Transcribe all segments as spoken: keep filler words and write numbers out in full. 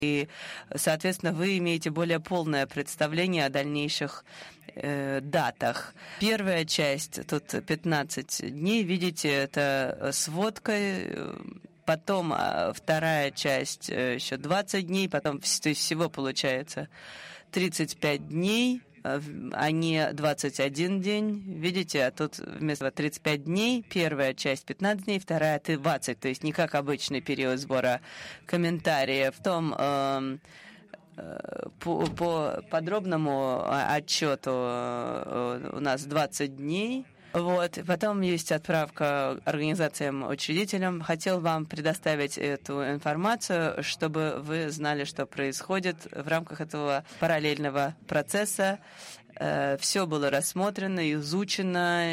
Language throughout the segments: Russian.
И, соответственно, вы имеете более полное представление о дальнейших э, датах. Первая часть, тут пятнадцать дней, видите, это сводка. Потом вторая часть еще двадцать дней, потом то есть всего получается тридцать пять дней, а не двадцать один день. Видите, а тут вместо тридцать пять дней, первая часть пятнадцать дней, вторая двадцать, то есть не как обычный период сбора комментариев. В том э, э, по, по подробному отчету у нас двадцать дней. Вот. Потом есть отправка организациям-учредителям. Хотел вам предоставить эту информацию, чтобы вы знали, что происходит в рамках этого параллельного процесса. Все было рассмотрено, изучено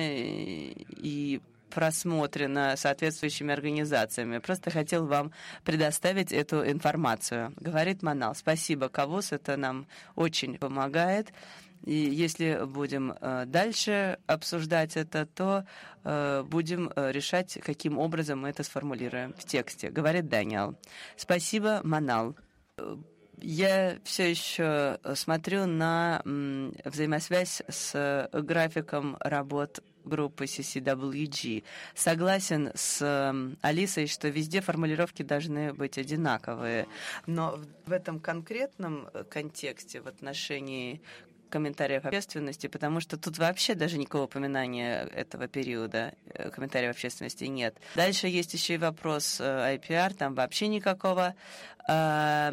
и просмотрено соответствующими организациями. Просто хотел вам предоставить эту информацию. Говорит Манал. Спасибо, Кавус, это нам очень помогает. И если будем э, дальше обсуждать это, то э, будем э, решать, каким образом мы это сформулируем в тексте. Говорит Даниэл. Спасибо, Манал. Я все еще смотрю на м, взаимосвязь с графиком работ группы си си дабл ю джи. Согласен с э, Алисой, что везде формулировки должны быть одинаковые. Но в этом конкретном контексте, в отношении комментариев общественности, потому что тут вообще даже никакого упоминания этого периода комментариев общественности нет. Дальше есть еще и вопрос ай пи ар, там вообще никакого э,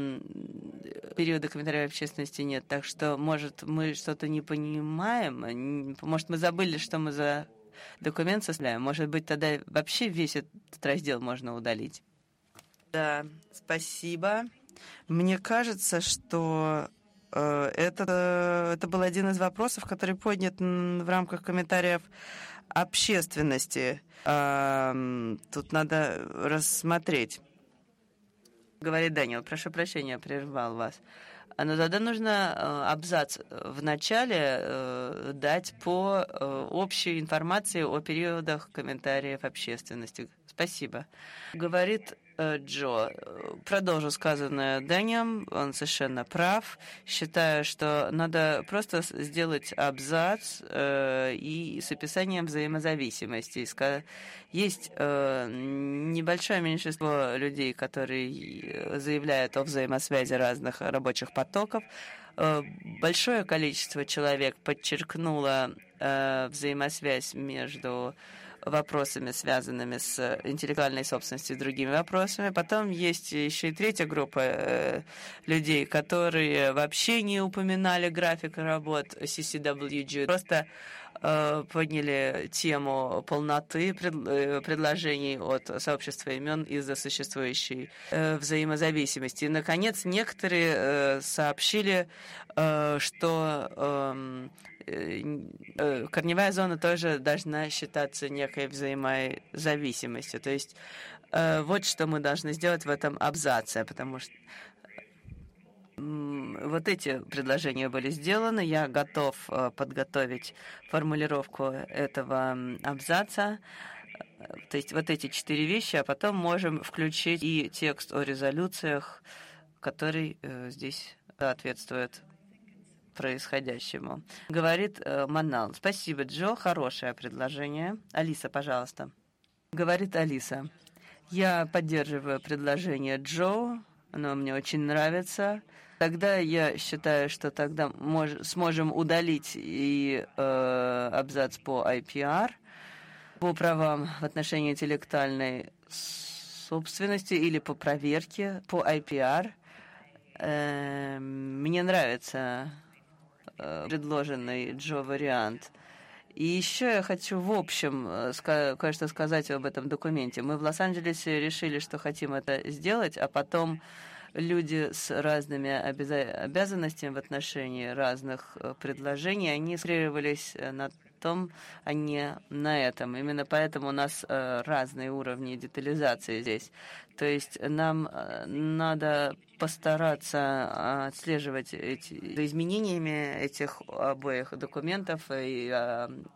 периода комментариев общественности нет, так что, может, мы что-то не понимаем, может, мы забыли, что мы за документ составляем, может быть, тогда вообще весь этот раздел можно удалить. Да, спасибо. Мне кажется, что Это, это был один из вопросов, который поднят в рамках комментариев общественности. Тут надо рассмотреть. Говорит Даниэл, прошу прощения, прервал вас. Но тогда нужно абзац в начале дать по общей информации о периодах комментариев общественности. Спасибо. Говорит Джо. Продолжу сказанное Дэнием, он совершенно прав. Считаю, что надо просто сделать абзац э, и с описанием взаимозависимости. Есть э, небольшое меньшинство людей, которые заявляют о взаимосвязи разных рабочих потоков. Э, большое количество человек подчеркнуло э, взаимосвязь между вопросами, связанными с интеллектуальной собственностью и другими вопросами. Потом есть еще и третья группа э, людей, которые вообще не упоминали график работ си си дабл ю джи, просто э, подняли тему полноты пред, э, предложений от сообщества имен из-за существующей э, взаимозависимости. И, наконец, некоторые э, сообщили, э, что э, корневая зона тоже должна считаться некой взаимозависимостью. То есть э, вот что мы должны сделать в этом абзаце, потому что э, вот эти предложения были сделаны. Я готов э, подготовить формулировку этого абзаца. То есть вот эти четыре вещи, а потом можем включить и текст о резолюциях, который э, здесь соответствует происходящему. Говорит э, Манал. Спасибо, Джо. Хорошее предложение. Алиса, пожалуйста. Говорит Алиса. Я поддерживаю предложение Джо. Оно мне очень нравится. Тогда я считаю, что тогда мож, сможем удалить и э, абзац по ай пи ар, по правам в отношении интеллектуальной собственности или по проверке по ай пи ар. Э, мне нравится предложенный Джо вариант. И еще я хочу в общем кое-что сказать об этом документе. Мы в Лос-Анджелесе решили, что хотим это сделать, а потом люди с разными обязанностями в отношении разных предложений, они сконцентрировались на том, а не на этом. Именно поэтому у нас разные уровни детализации здесь. То есть нам надо постараться отслеживать эти изменениями этих обоих документов и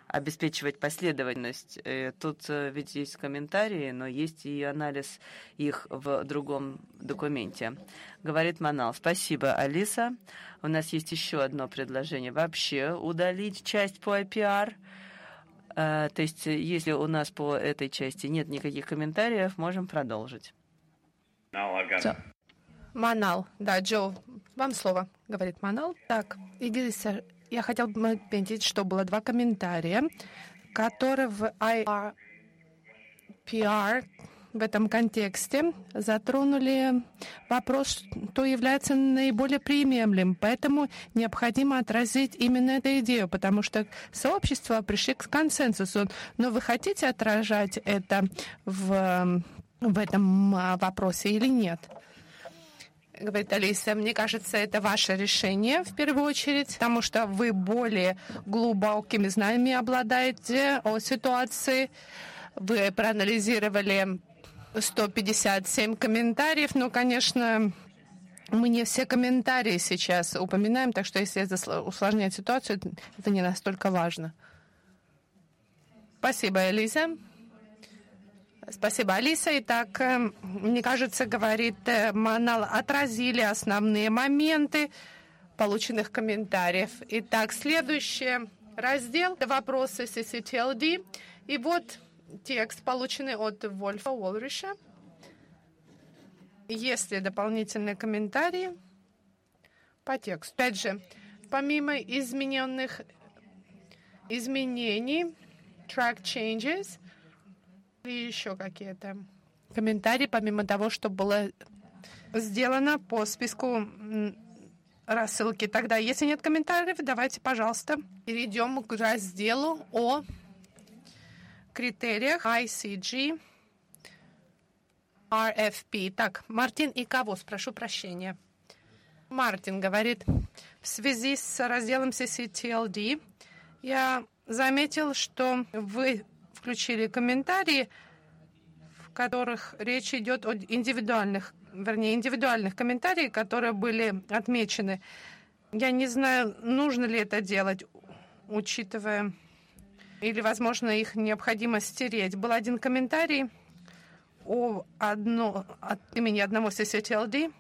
обеспечивать последовательность. Тут ведь есть комментарии, но есть и анализ их в другом документе. Говорит Манал. Спасибо, Алиса. У нас есть еще одно предложение. Вообще удалить часть по ай пи ар. То есть, если у нас по этой части нет никаких комментариев, можем продолжить. So. Манал. Да, Джо, вам слово, говорит Манал. Так, Игиса, я хотел бы отметить, что было два комментария, которые в ай пи ар в этом контексте затронули вопрос, что является наиболее приемлемым. Поэтому необходимо отразить именно эту идею, потому что сообщество пришли к консенсусу. Но вы хотите отражать это в, в этом вопросе или нет? Говорит Алиса, мне кажется, это ваше решение в первую очередь, потому что вы более глубокими знаниями обладаете о ситуации. Вы проанализировали сто пятьдесят семь комментариев, но, конечно, мы не все комментарии сейчас упоминаем, так что если это усложняет ситуацию, это не настолько важно. Спасибо, Элиза. Спасибо, Алиса. Итак, мне кажется, говорит Манал, отразили основные моменты полученных комментариев. Итак, следующий раздел — вопросы си си ти эл ди. И вот текст, полученный от Вольфа Уолриша. Есть ли дополнительные комментарии по тексту? Опять же, помимо измененных изменений, track changes, и еще какие-то комментарии, помимо того, что было сделано по списку рассылки. Тогда, если нет комментариев, давайте, пожалуйста, перейдем к разделу о критериях ай си джи ар эф пи. Так, Мартин и Кавос, прошу прощения. Мартин говорит, в связи с разделом си си ти эл ди я заметил, что вы включили комментарии, в которых речь идет о индивидуальных, вернее, индивидуальных комментариях, которые были отмечены. Я не знаю, нужно ли это делать, учитывая, или, возможно, их необходимо стереть. Был один комментарий о одно, от имени одного си си ти эл ди,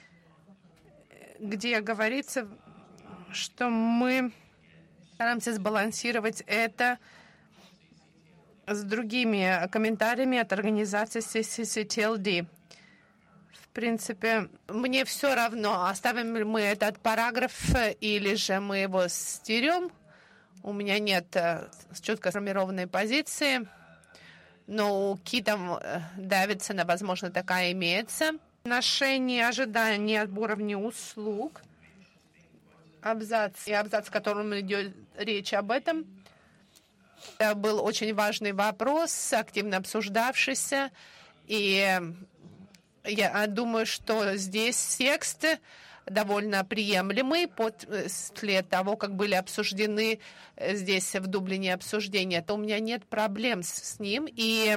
где говорится, что мы стараемся сбалансировать это с другими комментариями от организации си си ти эл ди. В принципе, мне все равно, оставим ли мы этот параграф или же мы его стерем. У меня нет четко сформированной позиции, но у Кита Дэвидсона, возможно, такая имеется. Отношение ожиданий от уровня услуг. Абзац и абзац, в котором идет речь об этом. Это был очень важный вопрос, активно обсуждавшийся, и я думаю, что здесь текст довольно приемлемый после того, как были обсуждены здесь в Дублине обсуждения, то у меня нет проблем с ним, и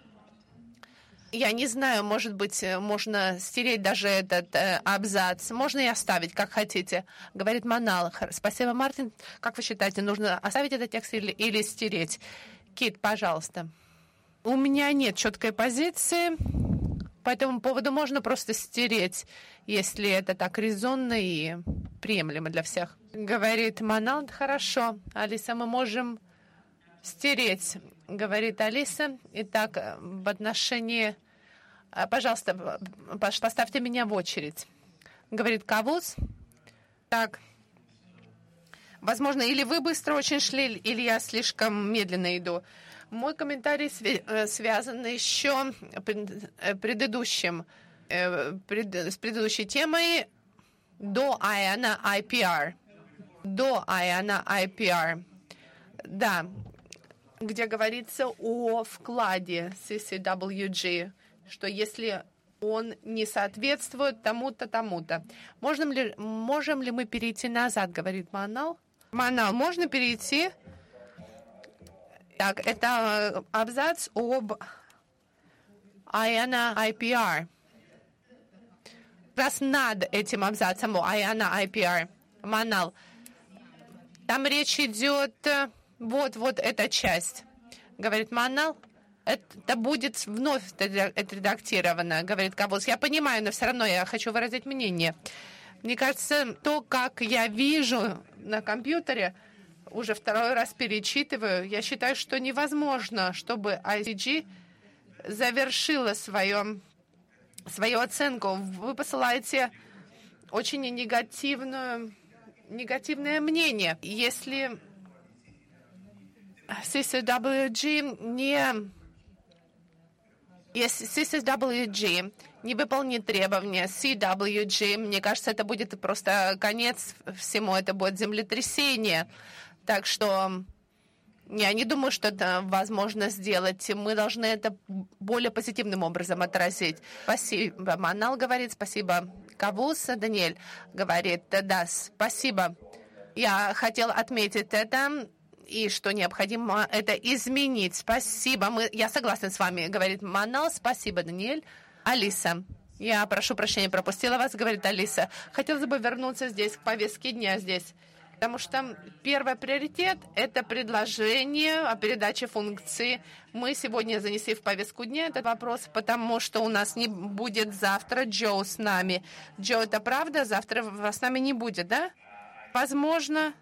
я не знаю, может быть, можно стереть даже этот э, абзац. Можно и оставить, как хотите. Говорит Манал. Спасибо, Мартин. Как вы считаете, нужно оставить этот текст или, или стереть? Кит, пожалуйста. У меня нет четкой позиции. По этому поводу можно просто стереть, если это так резонно и приемлемо для всех. Говорит Манал. Хорошо. Алиса, мы можем стереть, говорит Алиса. Итак, в отношении... Пожалуйста, поставьте меня в очередь. Говорит Кавуз. Так. Возможно, или вы быстро очень шли, или я слишком медленно иду. Мой комментарий связан еще предыдущим, пред, с предыдущей темой до ай эй эн ай пи ар. До ай эй эн ай пи ар. Да. Где говорится о вкладе си си дабл ю джи, что если он не соответствует тому-то, тому-то. Можем ли, можем ли мы перейти назад, говорит Манал? Манал, можно перейти? Так, это абзац об ай эй эн ай пи ар. Раз над этим абзацем о ай эй эн ай пи ар. Манал. Там речь идет Вот, вот эта часть. Говорит Манал. Это будет вновь отредактировано, говорит Кавус. Я понимаю, но все равно я хочу выразить мнение. Мне кажется, то, как я вижу на компьютере, уже второй раз перечитываю, я считаю, что невозможно, чтобы ай си джи завершила свое, свою оценку. Вы посылаете очень негативную, негативное мнение. Если си си дабл ю джи не... Если си си дабл ю джи не выполнит требования си дабл ю джи, мне кажется, это будет просто конец всему, это будет землетрясение. Так что я не думаю, что это возможно сделать. Мы должны это более позитивным образом отразить. Спасибо. Манал говорит, спасибо. Кавус, Даниэль говорит, да, спасибо. Я хотел отметить это, и что необходимо это изменить. Спасибо. Мы, я согласна с вами, говорит Манал. Спасибо, Даниэль. Алиса. Я прошу прощения, пропустила вас, говорит Алиса. Хотелось бы вернуться здесь, к повестке дня здесь. Потому что первый приоритет – это предложение о передаче функции. Мы сегодня занесли в повестку дня этот вопрос, потому что у нас не будет завтра Джо с нами. Джо, это правда? Завтра вас с нами не будет, да? Возможно,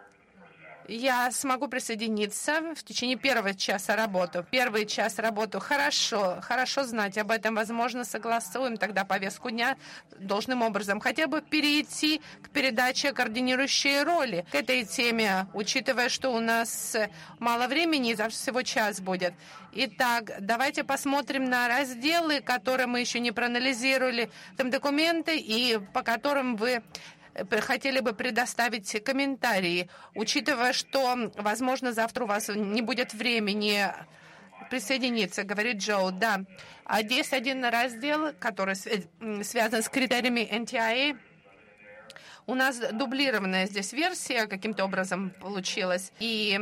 я смогу присоединиться в течение первого часа работы. Первый час работы. Хорошо, хорошо знать об этом. Возможно, согласуем тогда повестку дня должным образом. Хотя бы перейти к передаче координирующей роли к этой теме, учитывая, что у нас мало времени, завтра всего час будет. Итак, давайте посмотрим на разделы, которые мы еще не проанализировали, там документы, и по которым вы хотели бы предоставить комментарии, учитывая, что, возможно, завтра у вас не будет времени присоединиться, говорит Джо. Да, а есть один раздел, который связан с критериями эн ти ай эй. У нас дублированная здесь версия каким-то образом получилась. И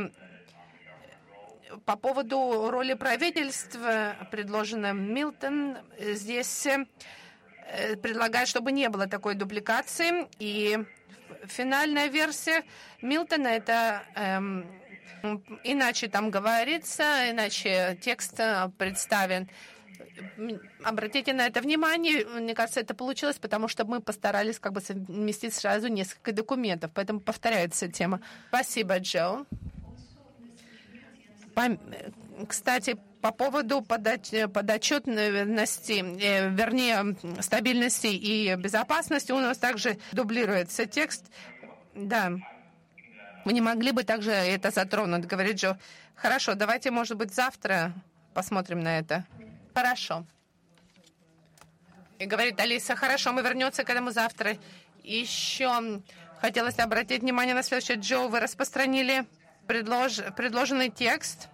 по поводу роли правительства, предложена Милтон, здесь предлагает, чтобы не было такой дубликации. И финальная версия Милтона, это эм, иначе там говорится, иначе текст представлен. Обратите на это внимание. Мне кажется, это получилось, потому что мы постарались как бы совместить сразу несколько документов. Поэтому повторяется тема. Спасибо, Джо. Кстати, по поводу подотчетности, вернее, стабильности и безопасности, у нас также дублируется текст. Да, вы не могли бы также это затронуть, говорит Джо. Хорошо, давайте, может быть, завтра посмотрим на это. Хорошо. И говорит Алиса, хорошо, мы вернемся к этому завтра. Еще хотелось обратить внимание на следующее. Джо, вы распространили предлож... предложенный текст.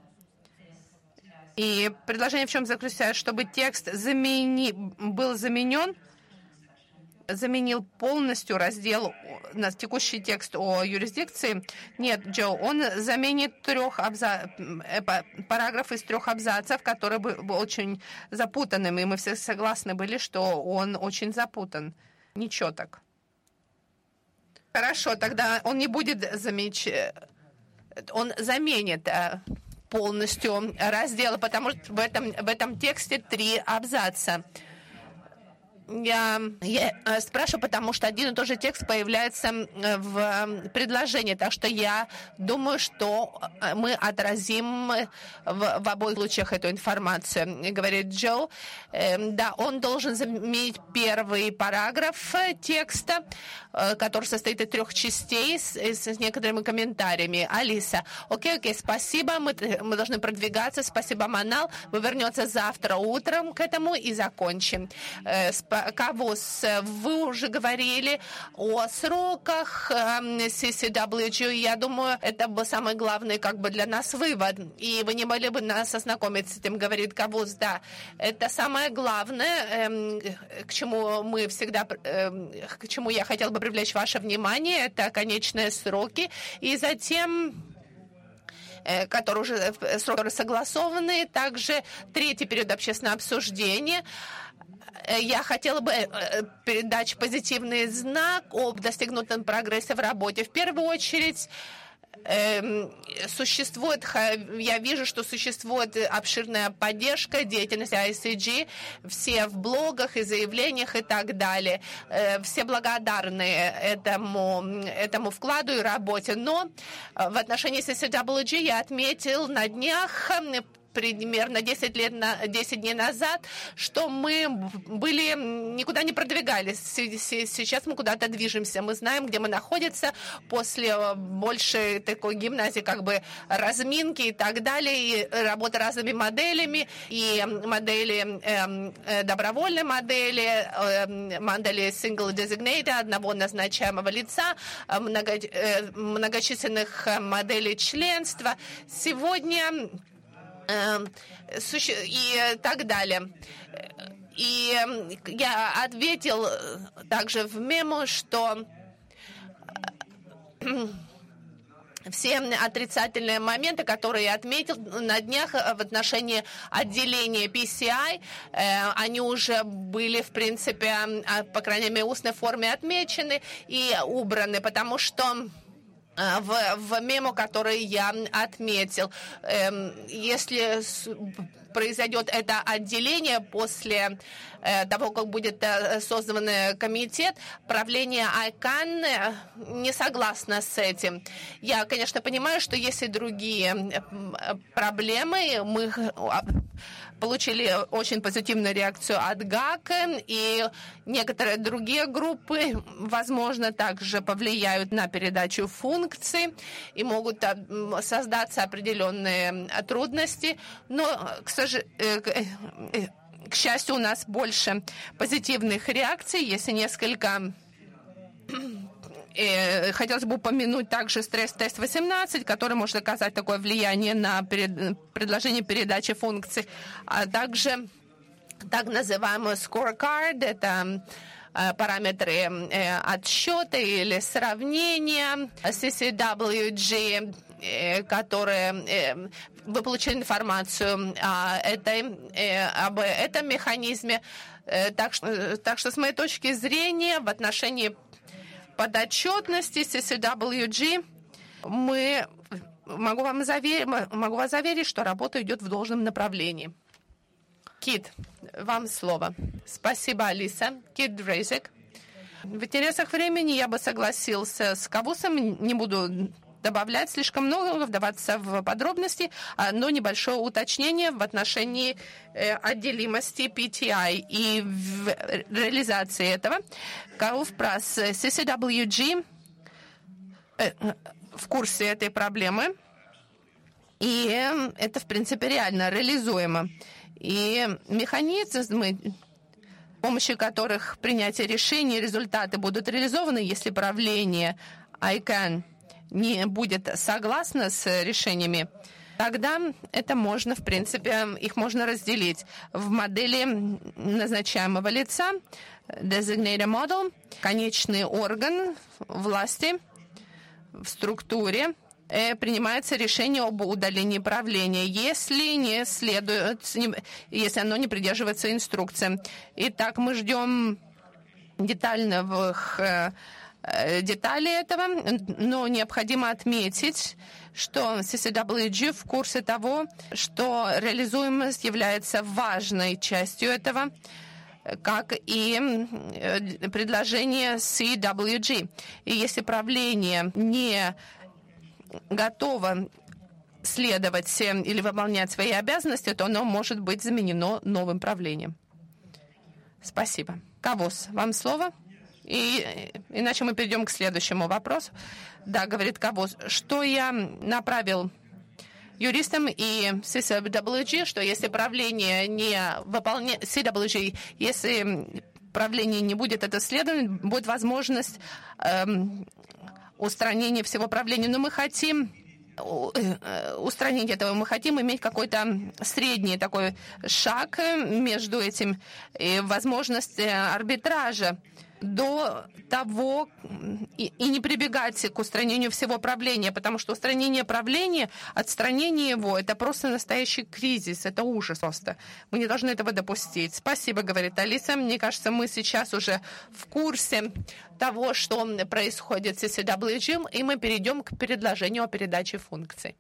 И предложение в чем заключается, чтобы текст замени... был заменен, заменил полностью раздел на текущий текст о юрисдикции. Нет, Джо, он заменит трех абза... параграф из трех абзацев, который был очень запутанным, и мы все согласны были, что он очень запутан. Ничего так. Хорошо, тогда он не будет замечать, он заменит полностью раздел, потому что в этом, в этом тексте три абзаца. Я, я спрашиваю, потому что один и тот же текст появляется в предложении, так что я думаю, что мы отразим в, в обоих случаях эту информацию. Говорит Джо, э, да, он должен заменить первый параграф текста, э, который состоит из трех частей с, с некоторыми комментариями. Алиса, окей, окей, спасибо, мы, мы должны продвигаться, спасибо, Манал, мы вернемся завтра утром к этому и закончим. Э, Кавус, вы уже говорили о сроках си си дабл ю джи. Я думаю, это был самый главный как бы для нас вывод. И вы не могли бы нас ознакомить с этим, говорит Кавус. Да, это самое главное, к чему мы всегда, к чему я хотела бы привлечь ваше внимание, это конечные сроки. И затем, которые уже сроки согласованы, также третий период общественного обсуждения. Я хотела бы передать позитивный знак об достигнутом прогрессе в работе. В первую очередь, Существует, я вижу, что существует обширная поддержка деятельности ай си джи, все в блогах и заявлениях и так далее. Все благодарны этому, этому вкладу и работе. Но в отношении си си дабл ю джи я отметил на днях, примерно десять лет на десять дней назад, что мы были никуда не продвигались. Сейчас мы куда-то движемся. Мы знаем, где мы находимся после большей такой гимназии, как бы разминки и так далее, и работы разными моделями, и модели э, добровольной модели, э, модели single designated, одного назначаемого лица, много, э, многочисленных моделей членства. Сегодня и так далее. И я ответил также в мемо, что все отрицательные моменты, которые я отметил на днях в отношении отделения пи си ай, они уже были, в принципе, по крайней мере, в устной форме отмечены и убраны, потому что В, в мемо, который я отметил. Эм, если с, произойдет это отделение после э, того, как будет э, создан комитет, правление айкан не согласно с этим. Я, конечно, понимаю, что есть и другие проблемы. Мы получили очень позитивную реакцию от ГАК, и некоторые другие группы, возможно, также повлияют на передачу функций и могут создаться определенные трудности. Но, к сожалению, к счастью, у нас больше позитивных реакций, если несколько... И хотелось бы упомянуть также стресс-тест восемнадцать, который может оказать такое влияние на перед... предложение передачи функций, а также так называемый scorecard, это параметры отсчета или сравнения, си си дабл ю джи, которые вы получили информацию о этой, об этом механизме. Так что, так что с моей точки зрения в отношении подотчетности си си дабл ю джи мы, могу, вам заверить, могу вас заверить, что работа идет в должном направлении. Кит, вам слово. Спасибо, Алиса. Кит Дрейзек. В интересах времени я бы согласился с Кавусом, не буду добавлять слишком много, вдаваться в подробности, но небольшое уточнение в отношении отделимости пи ти ай и в реализации этого. Кауфпрас си си дабл ю джи в курсе этой проблемы, и это, в принципе, реально реализуемо. И механизмы, с помощью которых принятие решений, результаты будут реализованы, если правление айкан не будет согласно с решениями, тогда это можно, в принципе, их можно разделить в модели назначаемого лица, designated model, конечный орган власти в структуре, принимается решение об удалении правления, если не следует, если оно не придерживается инструкциям. Итак, мы ждем детальных детали этого, но необходимо отметить, что си си дабл ю джи в курсе того, что реализуемость является важной частью этого, как и предложение си дабл ю джи. И если правление не готово следовать или выполнять свои обязанности, то оно может быть заменено новым правлением. Спасибо. Кавос, вам слово? И иначе мы перейдем к следующему вопросу. Да, говорит Кавос, что я направил юристам и си дабл ю джи, что если правление не выполняет, си дабл ю джи, если правление не будет это следовать, будет возможность эм, устранения всего правления. Но мы хотим устранить этого, мы хотим иметь какой-то средний такой шаг между этим и возможность арбитража. до того и, и не прибегать к устранению всего правления, потому что устранение правления, отстранение его, это просто настоящий кризис, это ужас просто. Мы не должны этого допустить. Спасибо, говорит Алиса. Мне кажется, мы сейчас уже в курсе того, что происходит с си си дабл ю джи, и мы перейдем к предложению о передаче функций.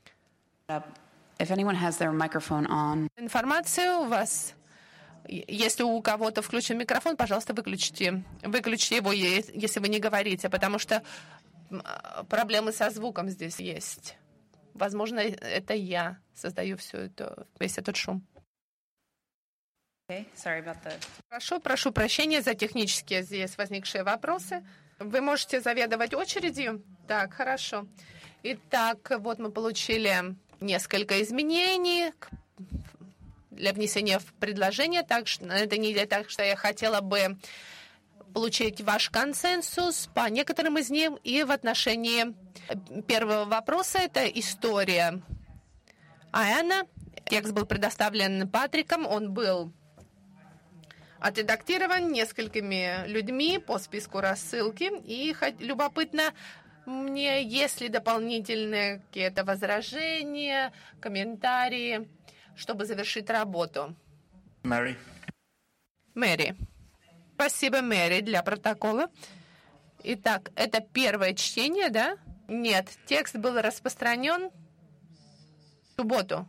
If anyone has their microphone on. Информация у вас. Если у кого-то включен микрофон, пожалуйста, выключите. Выключите его, если вы не говорите, потому что проблемы со звуком здесь есть. Возможно, это я создаю всю эту, весь этот шум. Okay, sorry about that. Прошу, прошу прощения за технические здесь возникшие вопросы. Вы можете заведовать очередью? Так, хорошо. Итак, вот мы получили несколько изменений для внесения в предложение. Так что на этой неделе, так что я хотела бы получить ваш консенсус по некоторым из них. И в отношении первого вопроса это история Айана. Текст был предоставлен Патриком, он был отредактирован несколькими людьми по списку рассылки. И любопытно мне, есть ли дополнительные какие-то возражения, комментарии, чтобы завершить работу. Мэри. Мэри. Спасибо, Мэри, для протокола. Итак, это первое чтение, да? Нет, текст был распространен в субботу.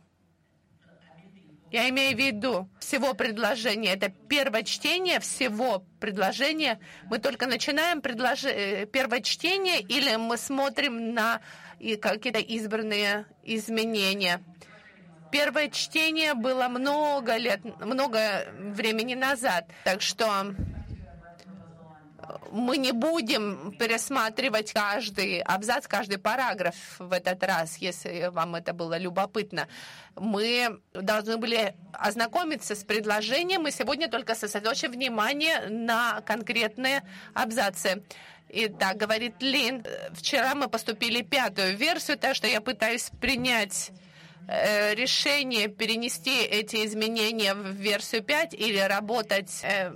Я имею в виду всего предложения. Это первое чтение всего предложения. Мы только начинаем предлож... первое чтение или мы смотрим на какие-то избранные изменения? Первое чтение было много лет, много времени назад, так что мы не будем пересматривать каждый абзац, каждый параграф в этот раз, если вам это было любопытно. Мы должны были ознакомиться с предложением, и сегодня только сосредоточим внимание на конкретные абзацы. Итак, говорит Лин, вчера мы поступили пятую версию, так что я пытаюсь принять решение перенести эти изменения в версию пять или работать э,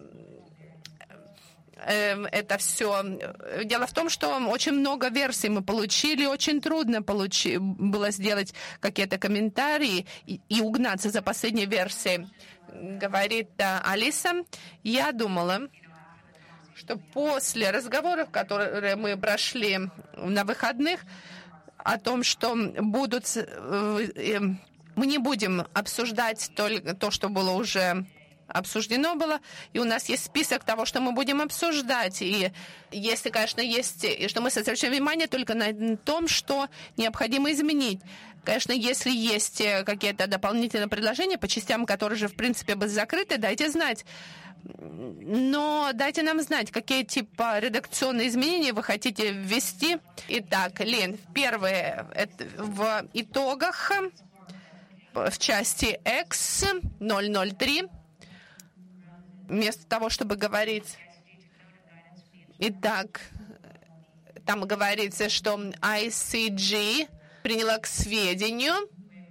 э, это все. Дело в том, что очень много версий мы получили, очень трудно получи, было сделать какие-то комментарии и, и угнаться за последней версией. Говорит да, Алиса, я думала, что после разговоров, которые мы прошли на выходных, о том, что будут... Мы не будем обсуждать только то, что было уже обсуждено было, и у нас есть список того, что мы будем обсуждать. И если, конечно, есть... И что мы сосредоточим внимание только на том, что необходимо изменить. Конечно, если есть какие-то дополнительные предложения по частям, которые же, в принципе, были закрыты, дайте знать. Но дайте нам знать, какие типа редакционные изменения вы хотите ввести. Итак, Лен, первое это в итогах в части X ноль ноль три. Вместо того, чтобы говорить... Итак, там говорится, что ай си джи приняла к сведению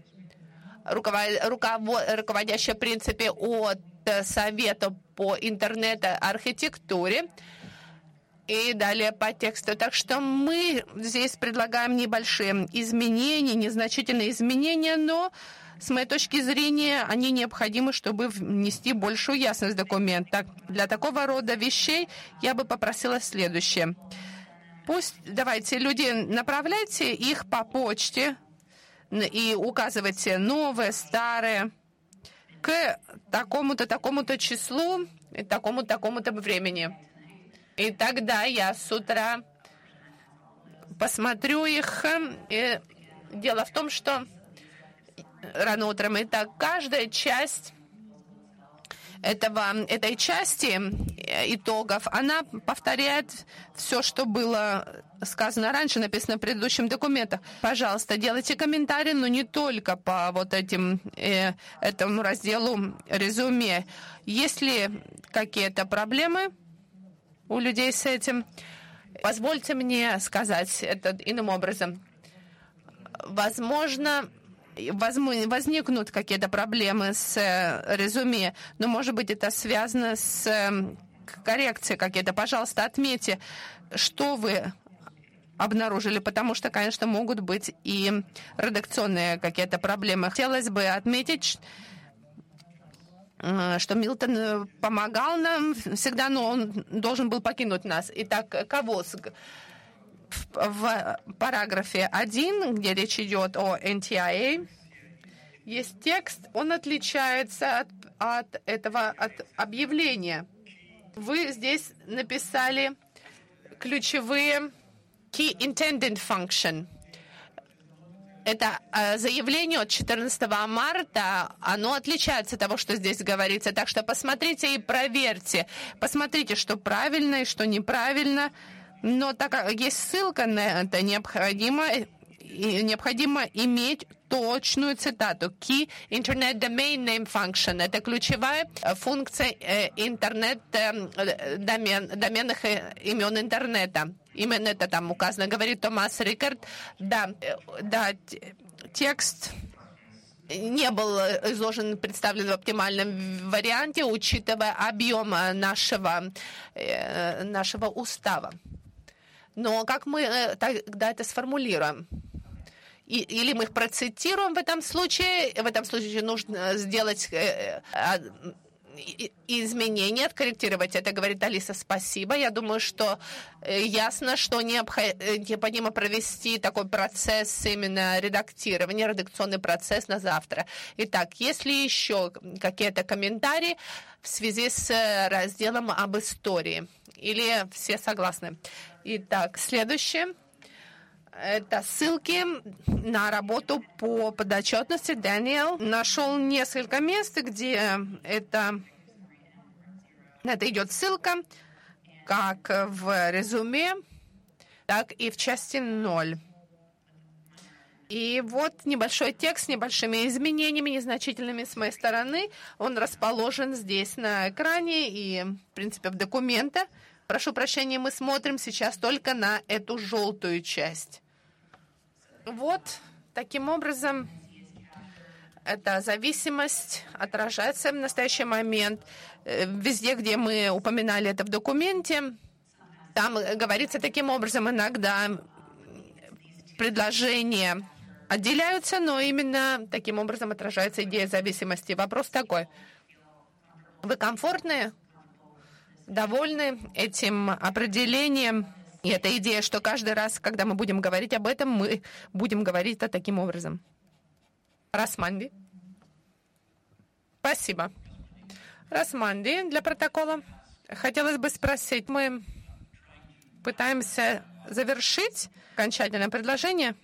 руководящие принципы от Совета по интернет-архитектуре и далее по тексту. Так что мы здесь предлагаем небольшие изменения, незначительные изменения, но с моей точки зрения они необходимы, чтобы внести большую ясность в документ. Так, для такого рода вещей я бы попросила следующее. Пусть, давайте, люди, направляйте их по почте и указывайте новые, старые, к такому-то, такому-то числу, и такому-то, такому-то времени. И тогда я с утра посмотрю их. И дело в том, что рано утром, и так каждая часть этого, этой части итогов, она повторяет все, что было сказано раньше, написано в предыдущем документе. Пожалуйста, делайте комментарии, но не только по вот этим, э, этому разделу резюме. Есть ли какие-то проблемы у людей с этим? Позвольте мне сказать это иным образом. Возможно, возникнут какие-то проблемы с резюме, но, может быть, это связано с коррекции какие-то, пожалуйста, отметьте, что вы обнаружили, потому что, конечно, могут быть и редакционные какие-то проблемы. Хотелось бы отметить, что Милтон помогал нам всегда, но он должен был покинуть нас. Итак, Кавос. В параграфе один, где речь идет о эн ти ай эй, есть текст, он отличается от, от этого от объявления. Вы здесь написали ключевые Key Intended Function. Это э, заявление от четырнадцатого марта, оно отличается от того, что здесь говорится. Так что посмотрите и проверьте. Посмотрите, что правильно и что неправильно. Но так как есть ссылка на это, необходимо, и необходимо иметь точную цитату. Key Internet Domain Name Function. Это ключевая функция э, интернет э, домен, доменных э, имен интернета. Именно это там указано, говорит Томас Рикард. Да, да, текст не был изложен, представлен в оптимальном варианте, учитывая объем нашего, нашего устава. Но как мы тогда это сформулируем? И, или мы их процитируем в этом случае, в этом случае нужно сделать изменения, откорректировать это, говорит Алиса, спасибо. Я думаю, что ясно, что необходимо провести такой процесс именно редактирования, редакционный процесс на завтра. Итак, есть ли еще какие-то комментарии в связи с разделом об истории? Или все согласны? Итак, следующее. Это ссылки на работу по подотчетности. Дэниел нашел несколько мест, где это, это идет ссылка, как в резюме, так и в части ноль. И вот небольшой текст с небольшими изменениями, незначительными с моей стороны. Он расположен здесь на экране и, в принципе, в документе. Прошу прощения, мы смотрим сейчас только на эту желтую часть. Вот, таким образом, эта зависимость отражается в настоящий момент. Везде, где мы упоминали это в документе, там говорится таким образом, иногда предложения отделяются, но именно таким образом отражается идея зависимости. Вопрос такой. Вы комфортны, довольны этим определением? И эта идея, что каждый раз, когда мы будем говорить об этом, мы будем говорить это таким образом. Расманди. Спасибо. Расманди, для протокола. Хотелось бы спросить, мы пытаемся завершить окончательное предложение.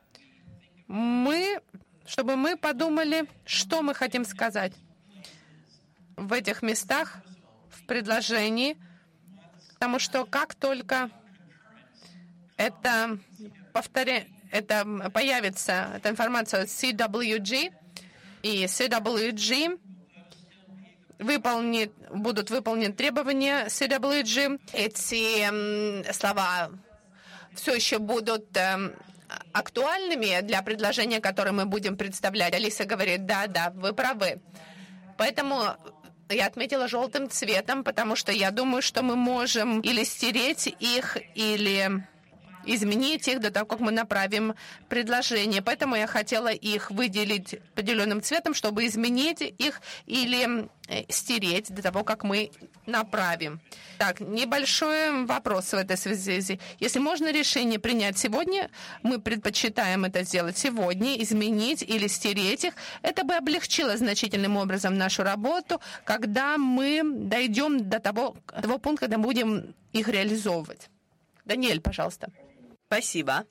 Мы, чтобы мы подумали, что мы хотим сказать в этих местах, в предложении, потому что как только это, повторя... это появится, эта информация от си дабл ю джи, и си дабл ю джи выполнит, будут выполнены требования си дабл ю джи. Эти м, слова все еще будут м, актуальными для предложения, которое мы будем представлять. Алиса говорит, да, да, вы правы. Поэтому я отметила желтым цветом, потому что я думаю, что мы можем или стереть их, или изменить их до того, как мы направим предложение. Поэтому я хотела их выделить определенным цветом, чтобы изменить их или стереть до того, как мы направим. Так, небольшой вопрос в этой связи. Если можно решение принять сегодня, мы предпочитаем это сделать сегодня, изменить или стереть их. Это бы облегчило значительным образом нашу работу, когда мы дойдем до того, того пункта, когда будем их реализовывать. Даниэль, пожалуйста. Спасибо.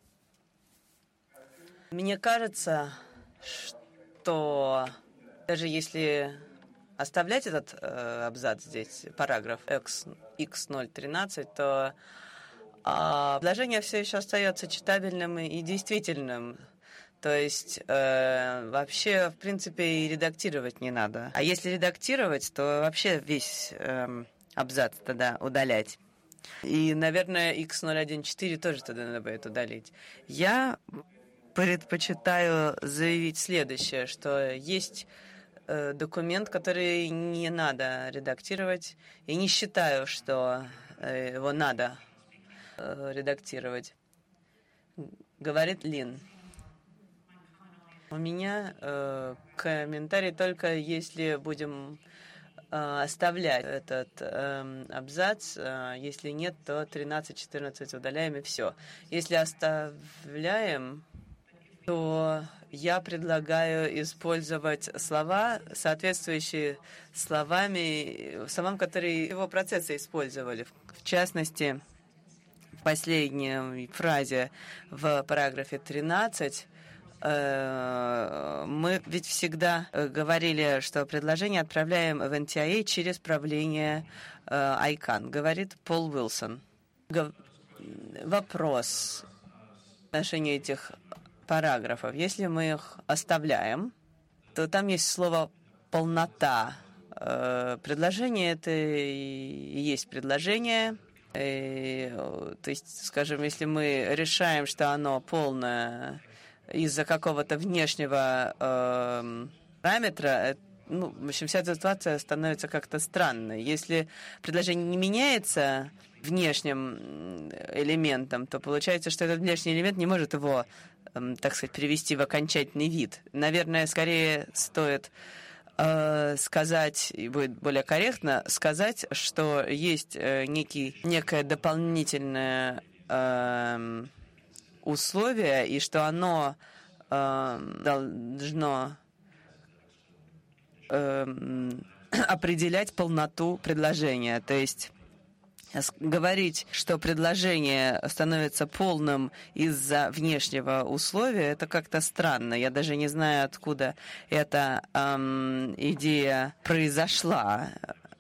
Мне кажется, что даже если оставлять этот э, абзац здесь, параграф икс ноль тринадцать, то э, предложение все еще остается читабельным и действительным. То есть э, вообще, в принципе, и редактировать не надо. А если редактировать, то вообще весь э, абзац тогда удалять. И, наверное, икс ноль один четыре тоже тогда надо будет удалить. Я предпочитаю заявить следующее, что есть э, документ, который не надо редактировать. И не считаю, что э, его надо э, редактировать. Говорит Лин. У меня э, комментарий только если будем э, оставлять этот э, абзац. Э, если нет, то тринадцать четырнадцать удаляем и все. Если оставляем, то я предлагаю использовать слова, соответствующие словами, словам, которые его процессы использовали. В частности, в последней фразе в параграфе тринадцать э, мы ведь всегда говорили, что предложение отправляем в эн ти эй через правление э, ICANN, говорит Пол Уилсон. Г- вопрос в отношении этих параграфов. Если мы их оставляем, то там есть слово «полнота». Предложение — это и есть предложение. И, то есть, скажем, если мы решаем, что оно полное из-за какого-то внешнего э, параметра, ну, в общем, вся эта ситуация становится как-то странной. Если предложение не меняется внешним элементом, то получается, что этот внешний элемент не может его, так сказать, привести в окончательный вид. Наверное, скорее стоит э, сказать, и будет более корректно сказать, что есть э, некий, некое дополнительное э, условие, и что оно э, должно э, определять полноту предложения. То есть говорить, что предложение становится полным из-за внешнего условия, это как-то странно. Я даже не знаю, откуда эта эм, идея произошла.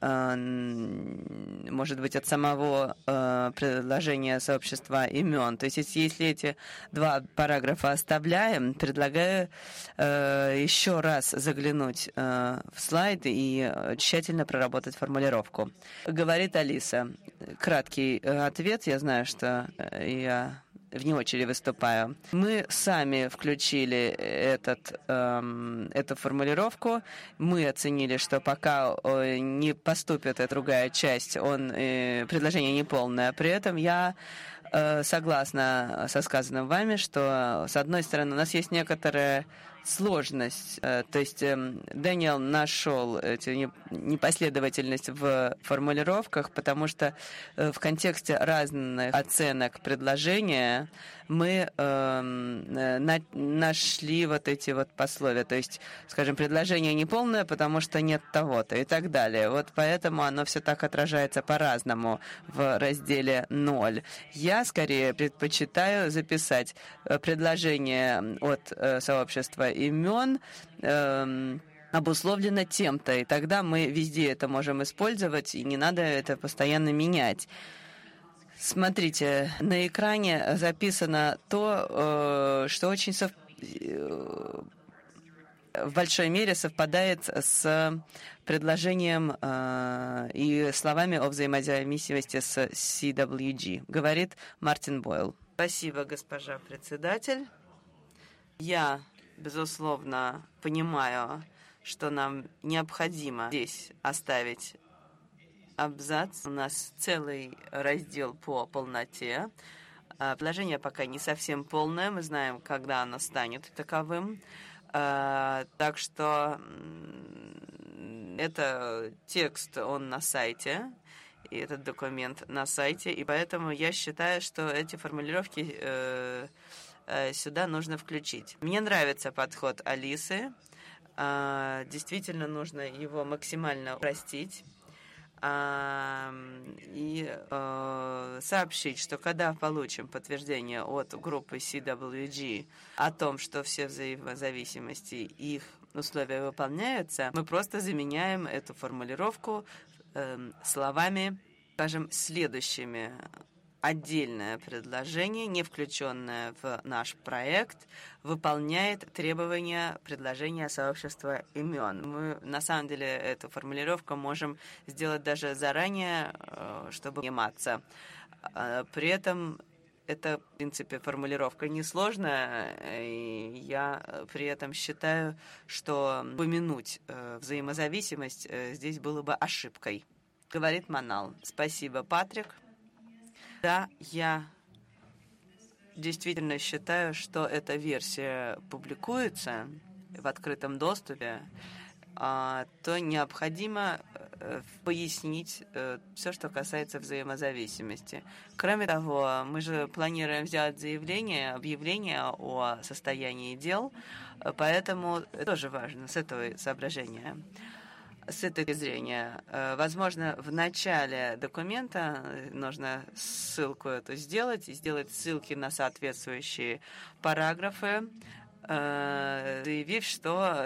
Эм, может быть, от самого э, предложения сообщества имен. То есть, если эти два параграфа оставляем, предлагаю э, еще раз заглянуть э, в слайд и тщательно проработать формулировку. Говорит Алиса. Краткий ответ. Я знаю, что я вне очереди выступаю. Мы сами включили этот, эм, эту формулировку. Мы оценили, что пока не поступит эта другая часть, он, э, предложение неполное. При этом я э, согласна со сказанным вами, что, с одной стороны, у нас есть некоторая сложность. То есть Дэниел нашел эту непоследовательность в формулировках, потому что в контексте разных оценок предложения мы э, на, нашли вот эти вот пословия. То есть, скажем, предложение неполное, потому что нет того-то и так далее. Вот поэтому оно все так отражается по-разному в разделе ноль. Я скорее предпочитаю записать предложение от э, сообщества имен э, обусловлено тем-то, и тогда мы везде это можем использовать, и не надо это постоянно менять. Смотрите, на экране записано то, что очень сов... в большой мере совпадает с предложением и словами о взаимозависимости с си дабл ю джи, говорит Мартин Бойл. Спасибо, госпожа председатель. Я, безусловно, понимаю, что нам необходимо здесь оставить абзац. У нас целый раздел по полноте. Предложение пока не совсем полное. Мы знаем, когда оно станет таковым. Так что это текст, он на сайте, и этот документ на сайте. И поэтому я считаю, что эти формулировки сюда нужно включить. Мне нравится подход Алисы. Действительно нужно его максимально упростить. И э, сообщить, что когда получим подтверждение от группы си дабл ю джи о том, что все взаимозависимости и их условия выполняются, мы просто заменяем эту формулировку э, словами, скажем, следующими. Отдельное предложение, не включенное в наш проект, выполняет требования предложения сообщества имен. Мы, на самом деле, эту формулировку можем сделать даже заранее, чтобы заниматься. При этом это, в принципе, формулировка несложная, и я при этом считаю, что упомянуть взаимозависимость здесь было бы ошибкой. Говорит Манал. Спасибо, Патрик. Да, я действительно считаю, что эта версия публикуется в открытом доступе, то необходимо пояснить все, что касается взаимозависимости. Кроме того, мы же планируем сделать заявление, объявление о состоянии дел, поэтому это тоже важно с этого соображения. С этой точки зрения, возможно, в начале документа нужно ссылку эту сделать, и сделать ссылки на соответствующие параграфы, заявив, что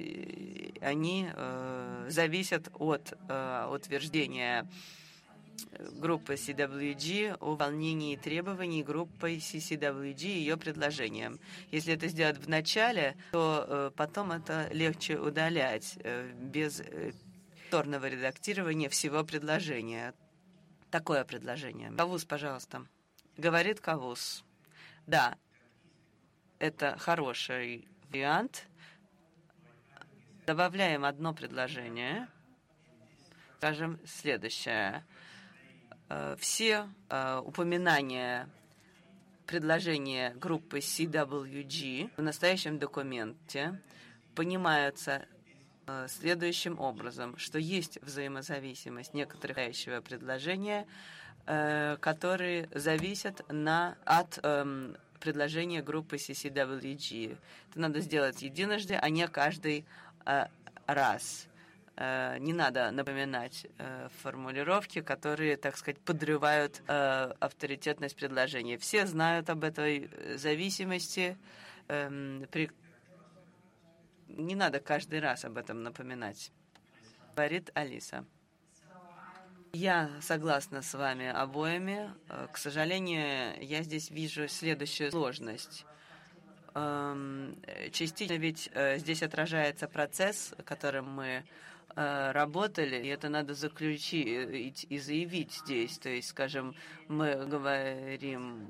они зависят от утверждения группы си дабл ю джи о выполнении требований группы си си дабл ю джи и ее предложением. Если это сделать в начале, то потом это легче удалять без повторного редактирования всего предложения. Такое предложение. Кавус, пожалуйста. Говорит Кавус. Да, это хороший вариант. Добавляем одно предложение. Скажем следующее. Все упоминания предложения группы си дабл ю джи в настоящем документе понимаются следующим образом, что есть взаимозависимость некоторых предложения, которые зависят на, от эм, предложения группы си си дабл ю джи. Это надо сделать единожды, а не каждый э, раз. Не надо напоминать э, формулировки, которые, так сказать, подрывают э, авторитетность предложения. Все знают об этой зависимости. Э, при... Не надо каждый раз об этом напоминать. Говорит Алиса. Я согласна с вами обоими. К сожалению, я здесь вижу следующую сложность. Частично ведь здесь отражается процесс, которым мы работали, и это надо заключить и заявить здесь. То есть, скажем, мы говорим,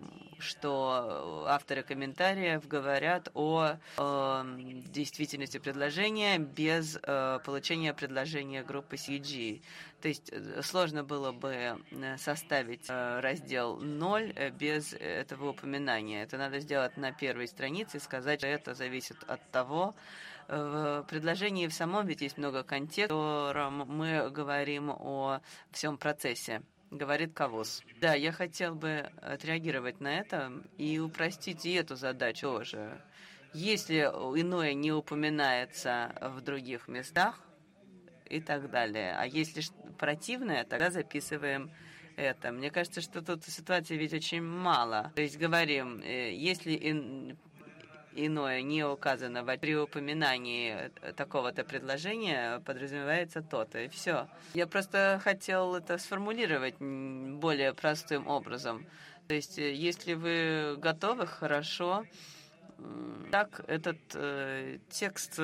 что авторы комментариев говорят о, о действительности предложения без э, получения предложения группы си джи. То есть сложно было бы составить э, раздел ноль без этого упоминания. Это надо сделать на первой странице и сказать, что это зависит от того. В предложении в самом ведь есть много контекста, в котором мы говорим о всем процессе. Говорит Кавус. Да, я хотел бы отреагировать на это и упростить и эту задачу тоже. Если иное не упоминается в других местах и так далее, а если противное, тогда записываем это. Мне кажется, что тут ситуации ведь очень мало. То есть говорим, если иное не указано при упоминании такого-то предложения, подразумевается то-то, и все. Я просто хотел это сформулировать более простым образом. То есть, если вы готовы, хорошо. Так, этот э, текст,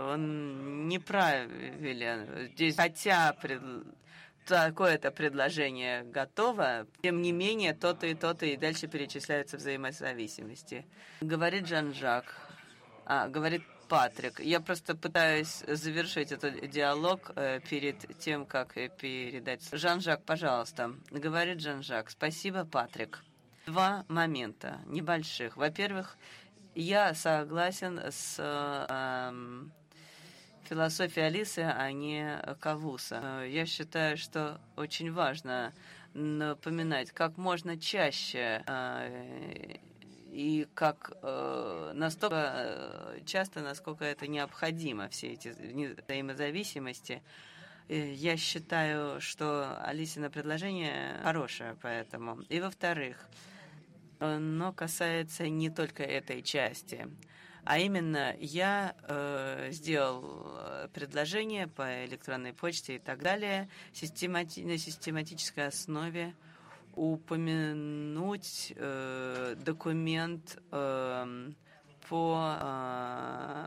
он неправилен. Здесь, хотя пред... такое-то предложение готово, тем не менее, то-то и то-то, и дальше перечисляются взаимозависимости. Говорит Жан-Жак, а, говорит Патрик. Я просто пытаюсь завершить этот диалог э, перед тем, как передать. Жан-Жак, пожалуйста. Говорит Жан-Жак. Спасибо, Патрик. Два момента небольших. Во-первых, я согласен с э, философией Алисы, а не Кавуса. Я считаю, что очень важно напоминать как можно чаще э, и как э, настолько часто, насколько это необходимо, все эти взаимозависимости. Я считаю, что Алисина предложение хорошее, поэтому. И во-вторых, оно касается не только этой части, а именно я э, сделал предложение по электронной почте и так далее системати- на систематической основе упомянуть э, документ э, по э,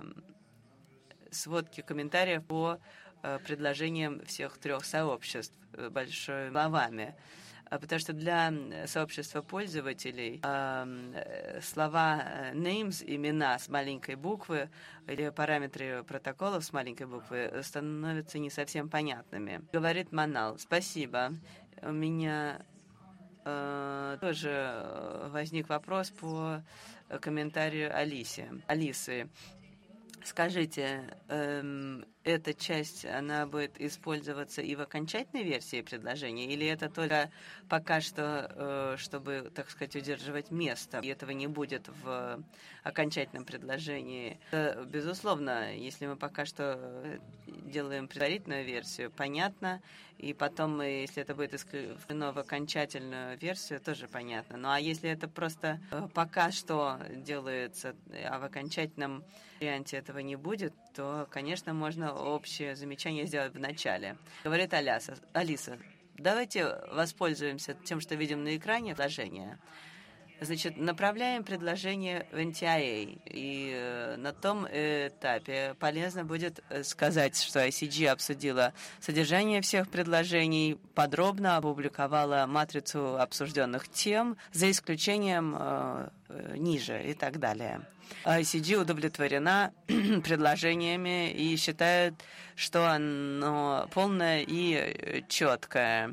сводке комментариев по э, предложениям всех трех сообществ большими словами. потому что для сообщества пользователей э, слова names, имена с маленькой буквы или параметры протоколов с маленькой буквы становятся не совсем понятными. Говорит Манал. Спасибо. У меня э, тоже возник вопрос по комментарию Алисе. Алисы. Скажите, эм, эта часть, она будет использоваться и в окончательной версии предложения, или это только пока что, э, чтобы, так сказать, удерживать место, и этого не будет в окончательном предложении? Это, безусловно, если мы пока что делаем предварительную версию, понятно, и потом, если это будет исключено в окончательную версию, тоже понятно. Ну а если это просто пока что делается, а в окончательном варианте этого не будет, то, конечно, можно общее замечание сделать в начале. Говорит Аляса, Алиса, давайте воспользуемся тем, что видим на экране предложения. Значит, направляем предложение в эн ти ай эй, и э, на том этапе полезно будет сказать, что ай си джи обсудила содержание всех предложений, подробно опубликовала матрицу обсужденных тем, за исключением э, э, ниже и так далее. ай си джи удовлетворена предложениями и считает, что оно полное и четкое.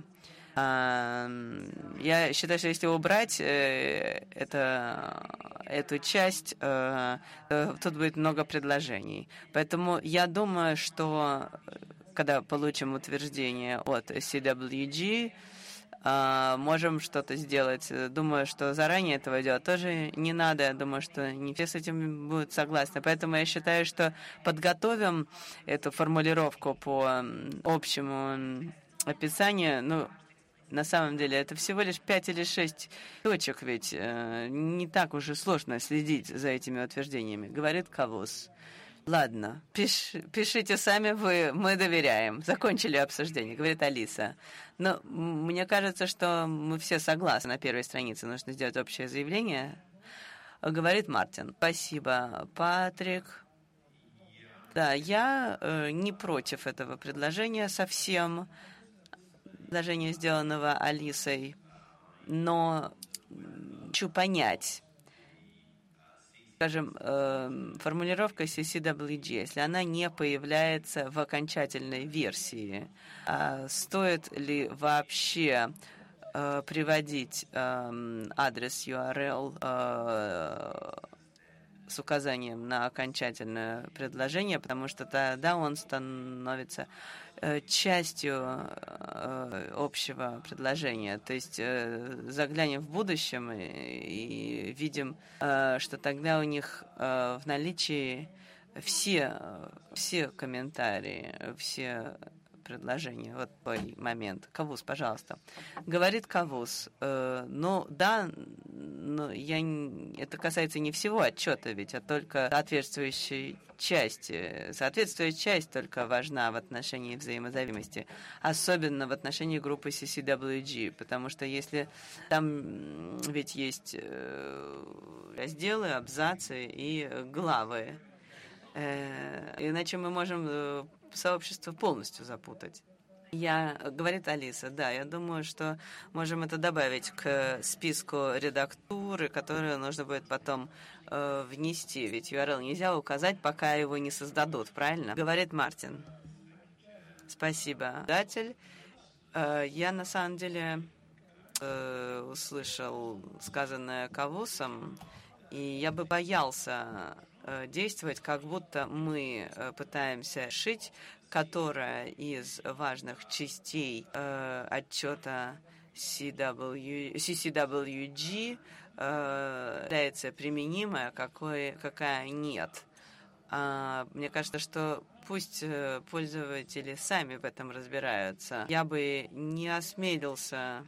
Я считаю, что если убрать э, это, эту часть, э, э, тут будет много предложений. Поэтому я думаю, что когда получим утверждение от си дабл ю джи, э, можем что-то сделать. Думаю, что заранее этого делать тоже не надо. Я думаю, что не все с этим будут согласны. Поэтому я считаю, что подготовим эту формулировку по общему описанию. Ну, на самом деле, это всего лишь пять или шесть точек, ведь э, не так уж и сложно следить за этими утверждениями, говорит Кавус. Ладно, пиш, пишите сами вы, мы доверяем. Закончили обсуждение, говорит Алиса. Но мне кажется, что мы все согласны. На первой странице нужно сделать общее заявление. Говорит Мартин. Спасибо, Патрик. Да, я э, не против этого предложения совсем. Предложение, сделанного Алисой, но хочу понять, скажем, э, формулировка си си дабл ю джи, если она не появляется в окончательной версии, э, стоит ли вообще э, приводить э, адрес ю ар эл э, с указанием на окончательное предложение, потому что тогда он становится частью э, общего предложения. То есть э, заглянем в будущем и, и видим, э, что тогда у них э, в наличии все, все комментарии, все предложения. Вот такой момент. Кавус, пожалуйста. Говорит Кавус. Э, ну, да, но я, это касается не всего отчета, ведь, а только соответствующей части. Соответствующая часть только важна в отношении взаимозависимости, особенно в отношении группы си си дабл ю джи, потому что если там ведь есть разделы, абзацы и главы, иначе мы можем сообщество полностью запутать. Я, говорит Алиса, да, я думаю, что можем это добавить к списку редактуры, которую нужно будет потом э, внести, ведь ю ар эл нельзя указать, пока его не создадут, правильно? Говорит Мартин. Спасибо, издатель. Э, я на самом деле э, услышал сказанное Кавусом, и я бы боялся э, действовать, как будто мы э, пытаемся шить, которая из важных частей э, отчета си си дабл ю джи э, является применимой, а какой, какая нет. А, мне кажется, что пусть э, пользователи сами в этом разбираются. Я бы не осмелился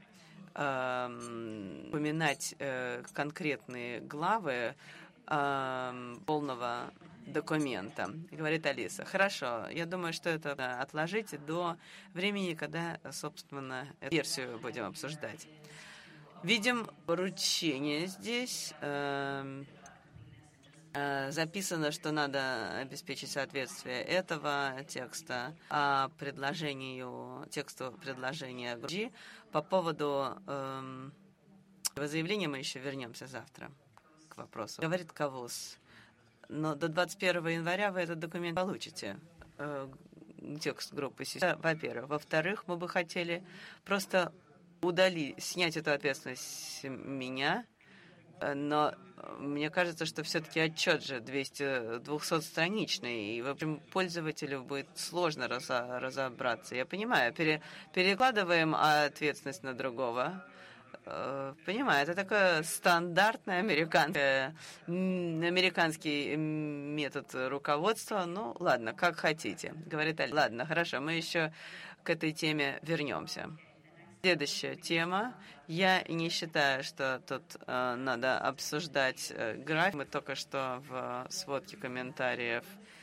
э, упоминать э, конкретные главы э, полного документа, говорит Алиса. Хорошо, я думаю, что это отложите до времени, когда, собственно, эту версию будем обсуждать. Видим поручение здесь. Записано, что надо обеспечить соответствие этого текста а предложению, тексту предложения G. По поводу эм, заявления мы еще вернемся завтра к вопросу. Говорит Кавус. Но до двадцать первого января вы этот документ получите. Э, текст группы систем, во-первых. Во-вторых, мы бы хотели просто удалить, снять эту ответственность с меня, но мне кажется, что все-таки отчет же двухсотстраничный, и, в общем, пользователю будет сложно разо- разобраться. Я понимаю, пере- перекладываем ответственность на другого. Понимаю, это такой стандартный американский, американский метод руководства. Ну, ладно, как хотите, говорит Али. Ладно, хорошо, мы еще к этой теме вернемся. Следующая тема. Я не считаю, что тут э, надо обсуждать э, график. Мы только что в сводке комментариев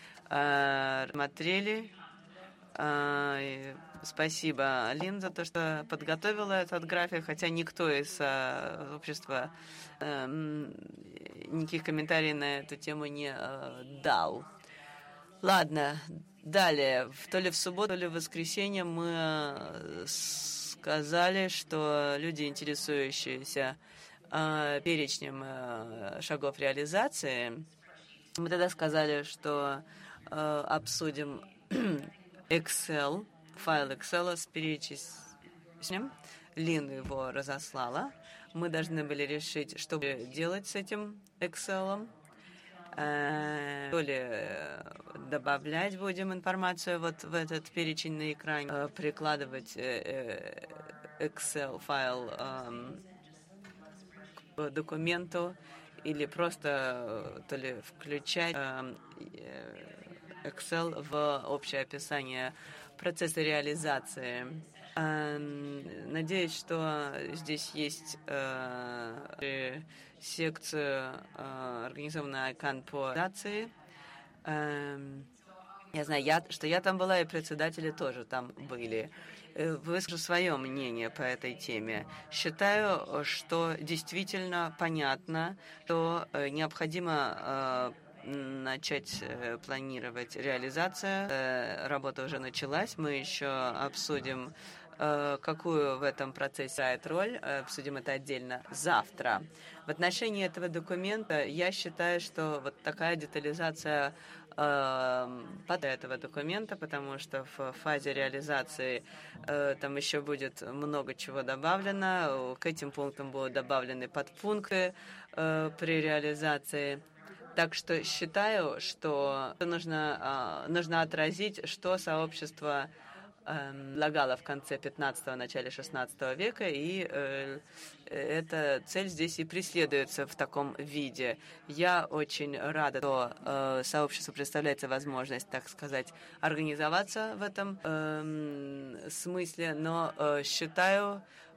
э, смотрели. Э, спасибо, Алин, за то, что подготовила этот график, хотя никто из э, общества э, никаких комментариев на эту тему не э, дал. Ладно, далее. То ли в субботу, то ли в воскресенье мы э, сказали, что люди, интересующиеся э, перечнем э, шагов реализации, мы тогда сказали, что э, обсудим Excel, файл Excel с перечислением. Лин его разослала. Мы должны были решить, что делать с этим Excel. Э, то ли добавлять будем информацию вот в этот перечень на экране, э, прикладывать э, Excel файл э, к документу, или просто то ли включать э, Excel в общее описание процесса реализации. Э, надеюсь, что здесь есть э, секцию, э, организованную ICANN по реализации. Э, я знаю, я, что я там была, и председатели тоже там были. Выскажу свое мнение по этой теме. Считаю, что действительно понятно, что необходимо начать планировать реализацию. Работа уже началась. Мы еще обсудим, какую в этом процессе играет роль. Обсудим это отдельно завтра. В отношении этого документа я считаю, что вот такая детализация под этого документа, потому что в фазе реализации э, там еще будет много чего добавлено. К этим пунктам будут добавлены подпункты э, при реализации. Так что считаю, что нужно, э, нужно отразить, что сообщество предлагала в конце пятнадцатого, начале шестнадцатого века, и э, эта цель здесь и преследуется в таком виде. Я очень рада, что э, сообществу представляется возможность, так сказать, организоваться в этом э, смысле, но э, считаю,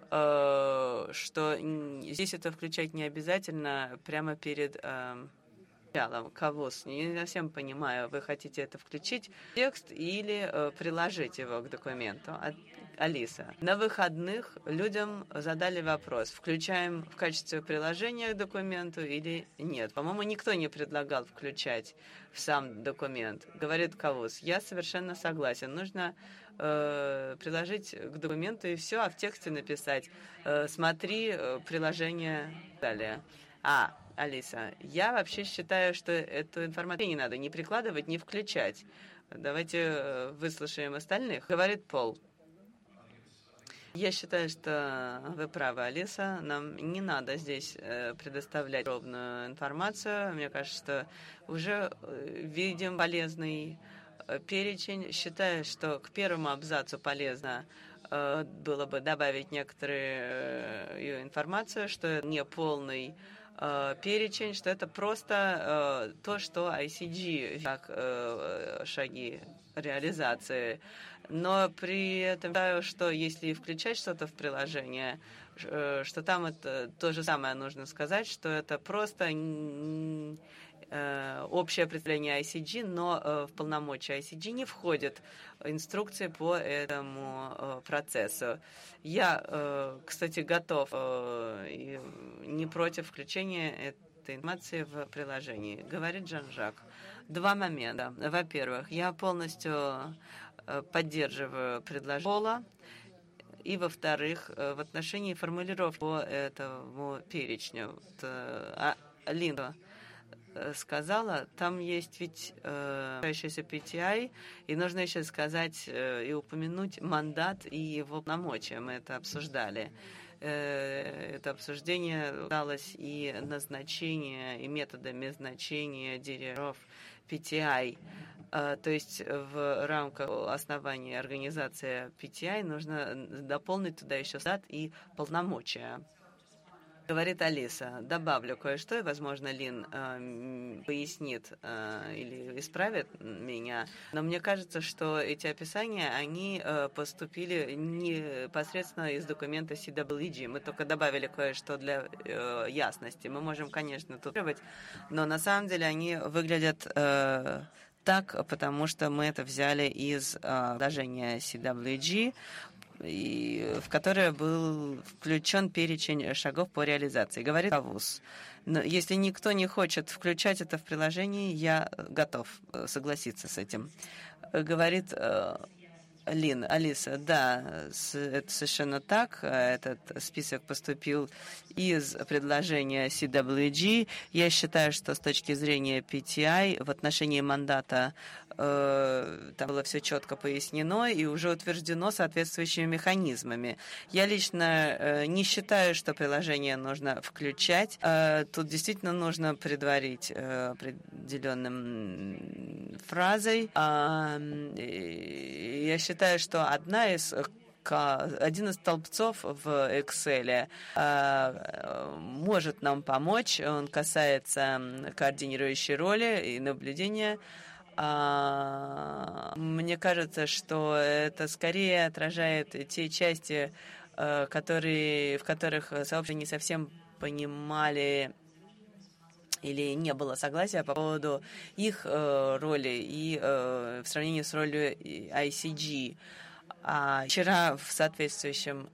э, что здесь это включать не обязательно прямо перед... Э, Кавус, не совсем понимаю, вы хотите это включить в текст или э, приложить его к документу. А, Алиса, на выходных людям задали вопрос, включаем в качестве приложения к документу или нет. По-моему, никто не предлагал включать в сам документ. Говорит Кавус, я совершенно согласен. Нужно э, приложить к документу и все, а в тексте написать э, смотри э, приложение далее. А, Алиса, я вообще считаю, что эту информацию не надо ни прикладывать, ни включать. Давайте выслушаем остальных. Говорит Пол. Я считаю, что вы правы, Алиса. Нам не надо здесь предоставлять подробную информацию. Мне кажется, что уже видим полезный перечень. Считаю, что к первому абзацу полезно было бы добавить некоторую информацию, что это не полный перечень, что это просто э, то, что ай си джи как э, шаги реализации. Но при этом считаю, что если включать что-то в приложение, э, что там это то же самое нужно сказать, что это просто э, общее представление ай си джи, но э, в полномочия ай си джи не входят инструкции по этому э, процессу. Я, э, кстати, готов э, и не против включения этой информации в приложении. Говорит Жан-Жак. Два момента. Во-первых, я полностью поддерживаю предложение Пола. И, во-вторых, в отношении формулировки по этому перечню. Лин сказала, там есть ведь касающийся пи ти ай, и нужно еще сказать и упомянуть мандат и его полномочия. Мы это обсуждали. Это обсуждение касалось и назначения, и методами назначения директоров пи ти ай. То есть в рамках основания организации пи ти ай нужно дополнить туда еще стат и полномочия. Говорит Алиса, добавлю кое-что, и, возможно, Лин э, пояснит э, или исправит меня, но мне кажется, что эти описания, они э, поступили непосредственно из документа си дабл ю джи. Мы только добавили кое-что для э, ясности. Мы можем, конечно, тут, но на самом деле они выглядят э, так, потому что мы это взяли из э, предложения си дабл ю джи, и, в которое был включен перечень шагов по реализации. Говорит Авус. Но если никто не хочет включать это в приложение, я готов согласиться с этим. Говорит Лин, Алиса, да, это совершенно так. Этот список поступил из предложения си дабл ю джи. Я считаю, что с точки зрения пи ти ай в отношении мандата э, там было все четко пояснено и уже утверждено соответствующими механизмами. Я лично э, не считаю, что приложение нужно включать. Э, тут действительно нужно предварить э, определенным фразой. Э, я считаю, Считаю, что одна из, один из столбцов в Excel э, может нам помочь. Он касается координирующей роли и наблюдения. Э, мне кажется, что это скорее отражает те части, э, которые, в которых сообщества не совсем понимали или не было согласия по поводу их э, роли и э, в сравнении с ролью ай си джи. А вчера в соответствующем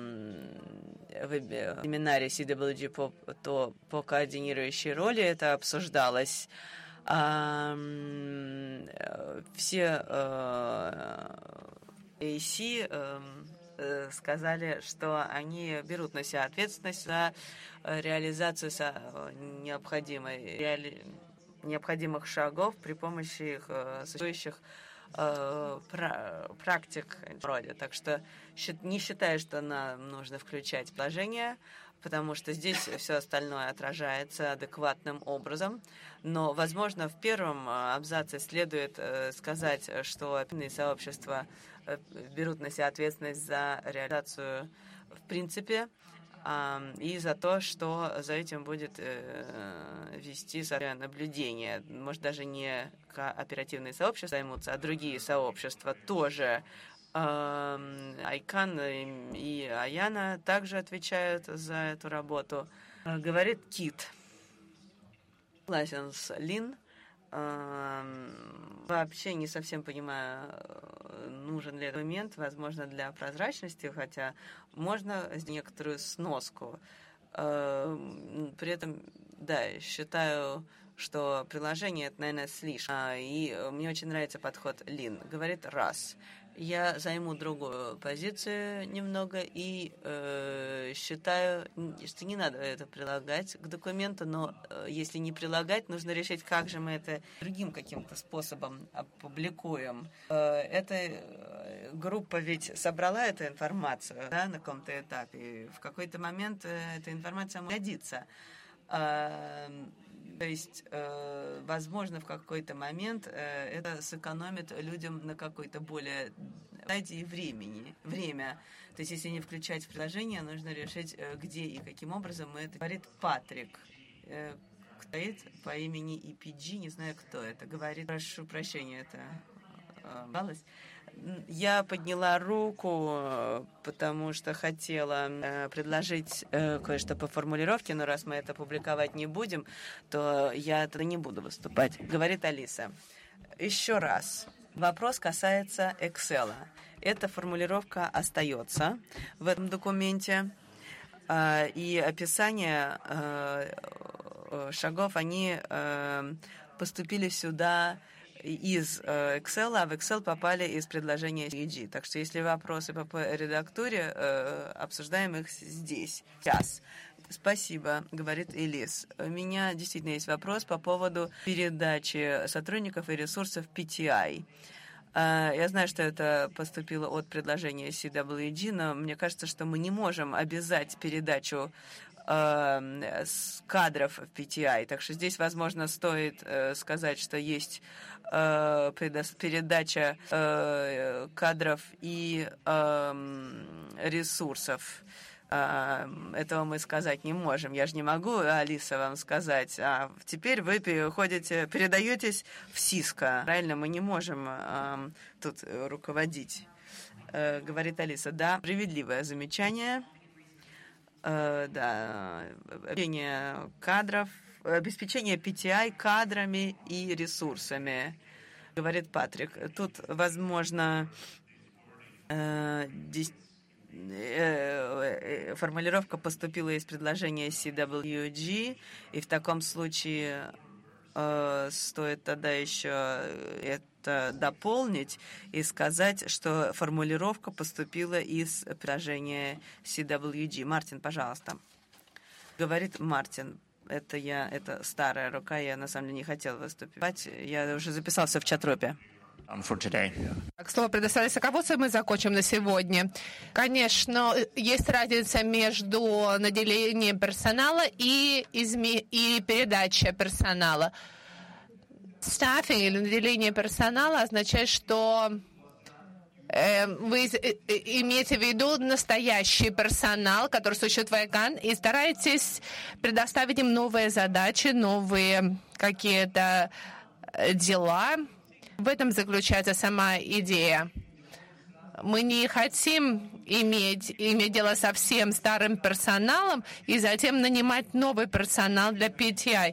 э, семинаре си дабл ю джи по, то, по координирующей роли это обсуждалось. Э, э, все э, эй си э, сказали, что они берут на себя ответственность за реализацию необходимой, реали, необходимых шагов при помощи их существующих э, практик вроде. Так что не считаю, что нам нужно включать положение, потому что здесь все остальное отражается адекватным образом. Но, возможно, в первом абзаце следует сказать, что сообщества берут на себя ответственность за реализацию в принципе и за то, что за этим будет вести наблюдение. Может, даже не оперативные сообщества займутся, а другие сообщества тоже. Айкан и Аяна также отвечают за эту работу. Говорит Кит. Согласен с Лин. Вообще не совсем понимаю, нужен ли этот момент, возможно, для прозрачности, хотя можно некоторую сноску. При этом, да, считаю, что приложение это, наверное, слишком. И мне очень нравится подход Лин. Говорит раз. Я займу другую позицию немного и э, считаю, что не надо это прилагать к документу, но э, если не прилагать, нужно решить, как же мы это другим каким-то способом опубликуем. Э, эта группа ведь собрала эту информацию, да, на каком-то этапе. В какой-то момент эта информация может годиться. Э, То есть, э, возможно, в какой-то момент э, это сэкономит людям на какой-то более стадии времени, время. То есть, если не включать в приложение, нужно решить, э, где и каким образом мы это. Говорит Патрик. Э, стоит по имени и пи джи, не знаю, кто это. Говорит, прошу прощения, это э, Я подняла руку, потому что хотела э, предложить э, кое-что по формулировке, но раз мы это публиковать не будем, то я тогда не буду выступать. Говорит Алиса. Еще раз. Вопрос касается Excel. Эта формулировка остается в этом документе, э, и описание э, шагов, они поступили сюда из Excel, а в Excel попали из предложения и джи. Так что если вопросы по редактуре, обсуждаем их здесь, сейчас. Спасибо, говорит Элис. У меня действительно есть вопрос по поводу передачи сотрудников и ресурсов пи ти ай. Я знаю, что это поступило от предложения си дабл ю джи, но мне кажется, что мы не можем обязать передачу э, кадров в пи ти ай. Так что здесь, возможно, стоит э, сказать, что есть э, передача э, кадров и э, ресурсов. Этого мы сказать не можем. Я же не могу, Алиса, вам сказать. А теперь вы переходите, передаетесь в Cisco. Правильно, мы не можем а, тут руководить. А, говорит Алиса. Да, справедливое замечание. А, да, обеспечение кадров, обеспечение пи ти ай кадрами и ресурсами. Говорит Патрик. Тут, возможно, действительно, формулировка поступила из предложения си дабл ю джи, и в таком случае э, стоит тогда еще это дополнить и сказать, что формулировка поступила из предложения си дабл ю джи. Мартин, пожалуйста. Говорит Мартин. Это я, это старая рука, я на самом деле не хотел выступать. Я уже записался в чат-рупе. Так, слово предоставляется Кавусу, и мы закончим на сегодня. Конечно, есть разница между наделением персонала и, изме... и передачей персонала. Staffing или наделение персонала означает, что э, вы имеете в виду настоящий персонал, который существует в ай кан, и стараетесь предоставить им новые задачи, новые какие-то дела. В этом заключается сама идея. Мы не хотим иметь, иметь дело со всем старым персоналом и затем нанимать новый персонал для пи ти ай.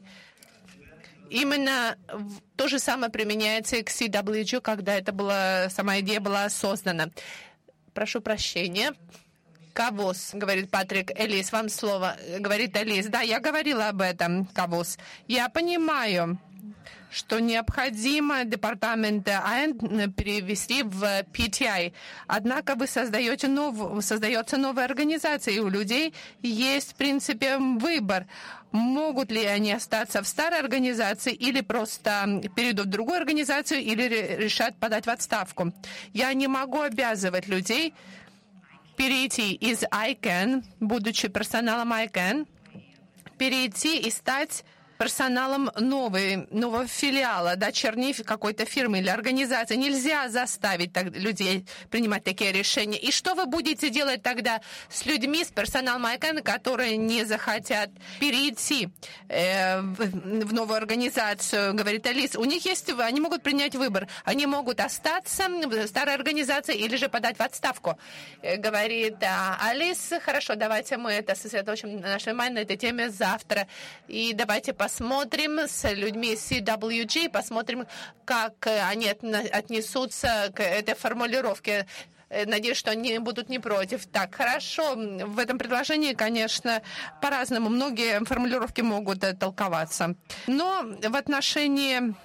Именно то же самое применяется и к си дабл ю джи, когда это была, сама идея была создана. Прошу прощения. Кавус, говорит Патрик. Элис, вам слово. Говорит Элис. Да, я говорила об этом, Кавус. Я понимаю, что необходимо департамент ай эн перевести в пи ти ай. Однако вы создаете новую, создается новая организация, и у людей есть, в принципе, выбор. Могут ли они остаться в старой организации или просто перейдут в другую организацию или решат подать в отставку. Я не могу обязывать людей перейти из ай кан, будучи персоналом ай кан, перейти и стать персоналом новой, нового филиала, дочерней какой-то фирмы или организации. Нельзя заставить так, людей принимать такие решения. И что вы будете делать тогда с людьми, с персоналом ай кан, которые не захотят перейти э, в, в новую организацию, говорит Алис. У них есть, они могут принять выбор. Они могут остаться в старой организации или же подать в отставку. Э, говорит а, Алис. Хорошо, давайте мы это сосредоточим наше внимание на этой теме завтра. И давайте посмотрим с людьми си дабл ю джи, посмотрим, как они отнесутся к этой формулировке. Надеюсь, что они будут не против. Так, хорошо. В этом предложении, конечно, по-разному. Многие формулировки могут толковаться. Но в отношении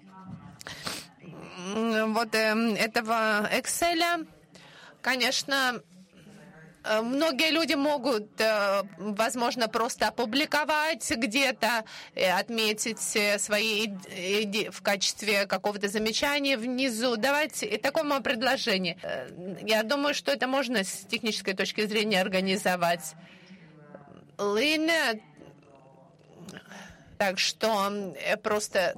вот этого Excel, конечно, многие люди могут, возможно, просто опубликовать где-то, отметить свои идеи в качестве какого-то замечания внизу. Давайте такому предложению. Я думаю, что это можно с технической точки зрения организовать. Лин, так что просто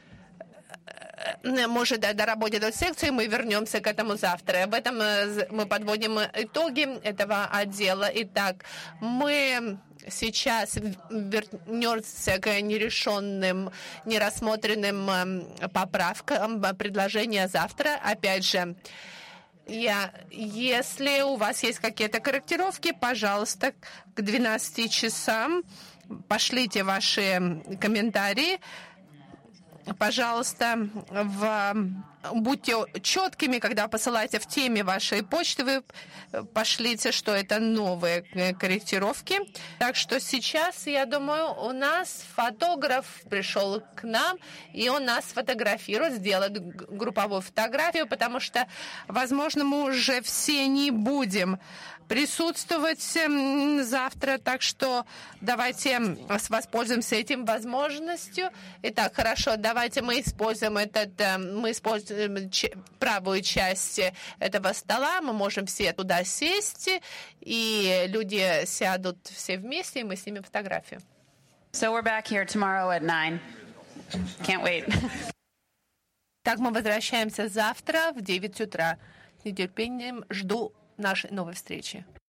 может доработать эту секцию, и мы вернемся к этому завтра. Об этом мы подводим итоги этого отдела. Итак, мы сейчас вернемся к нерешенным, нерассмотренным поправкам предложения завтра. Опять же, я, если у вас есть какие-то корректировки, пожалуйста, к двенадцати часам пошлите ваши комментарии. Пожалуйста, в будьте четкими, когда посылаете в теме вашей почты, вы пошлите, что это новые корректировки. Так что сейчас, я думаю, у нас фотограф пришел к нам, и он нас фотографирует, сделает групповую фотографию, потому что, возможно, мы уже все не будем присутствовать завтра, так что давайте воспользуемся этим возможностью. Итак, хорошо, давайте мы используем этот, мы используем правую часть этого стола, мы можем все туда сесть, и люди сядут все вместе, и мы снимем фотографию. So we're back here tomorrow at nine. Can't wait. Так, мы возвращаемся завтра в девять утра. С нетерпением жду нашей новой встречи.